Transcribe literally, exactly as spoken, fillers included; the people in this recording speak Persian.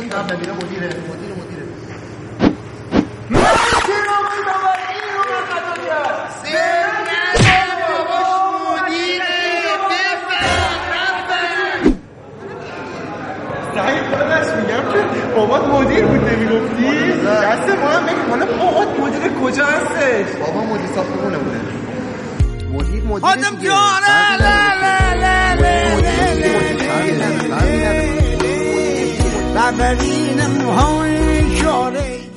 قبل میره مدیره مدیر مدیره من چرا بودم این رو من خطا کرد سرنده باباش مدیره بفهم سعید داداش میگم که بابات مدیر بود نمیگفتی؟ دست ما هم بگیم حالا بابات مدیر کجا هستش؟ بابا مدیر ساختمونه بوده مدیر مدیر آدم جانه لا لا لا لا لا لا مدیر ببرینم های